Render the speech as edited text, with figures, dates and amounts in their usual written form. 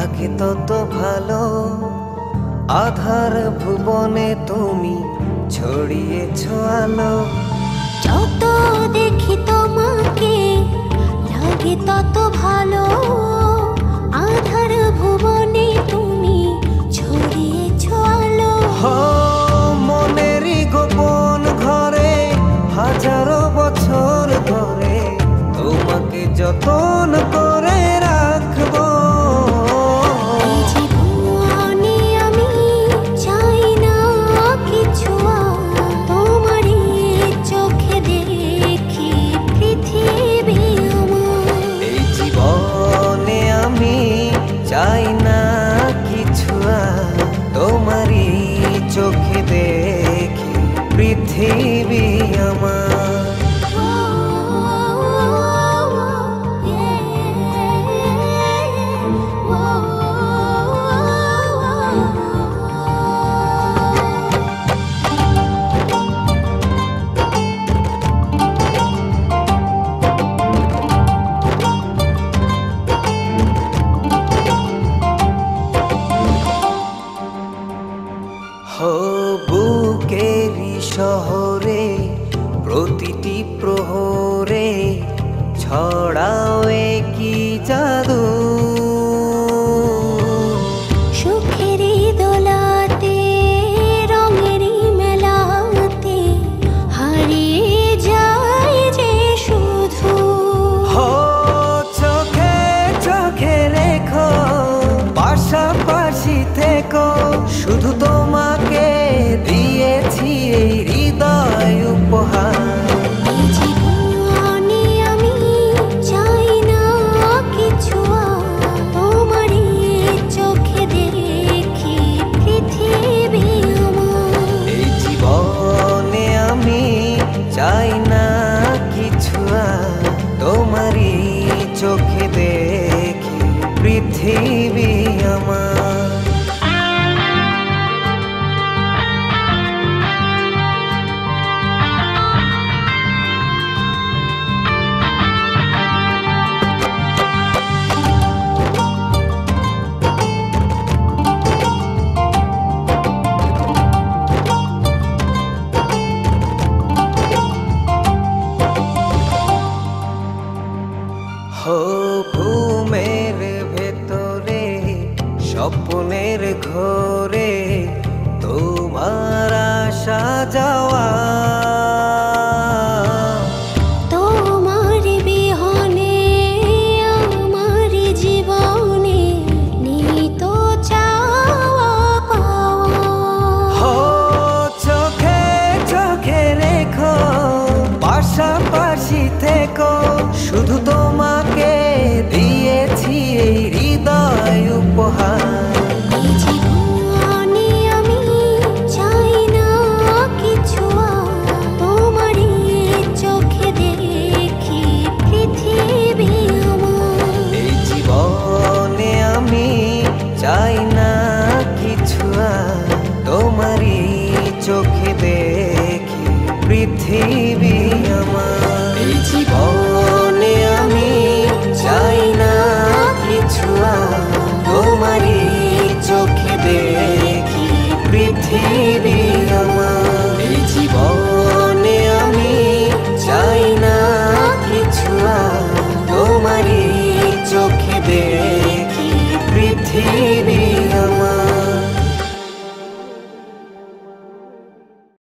লাগে তত ভালো। আধার ভুবনে তুমি ছড়িয়েছ আলো। যত দেখি তোমাকে লাগে তত ভালো। আধার ভুবনে তুমি ছড়িয়েছ আলো। মনেরই গোপন ঘরে হাজারো বছর ধরে তোমাকে যতন করে রাখবো। এই জীবনে আমি চাই না কিছু আর, তোমারই চোখে দেখি পৃথিবী আমার। এই জীবনে আমি চাই না কিছু আর, তোমারই চোখে দেখি পৃথিবী আমার। বুকেরই শহরে প্রতিটি প্রহরে ছড়াও কি জাদু। সুখেরই দোলাতে রঙেরই মেলাতে হারিয়ে যায় যে শুধু। চোখে চোখে রেখো পাশাপাশি থেকো, শুধু তোমাকে দিয়েছি এই হৃদয় উপহার। এই জীবনে আমি চাই না কিছু আর, তোমারই চোখে দেখি পৃথিবী আমার। এই জীবনে আমি চাই না কিছু আর, তোমারই চোখে দেখি পৃথিবী আমার।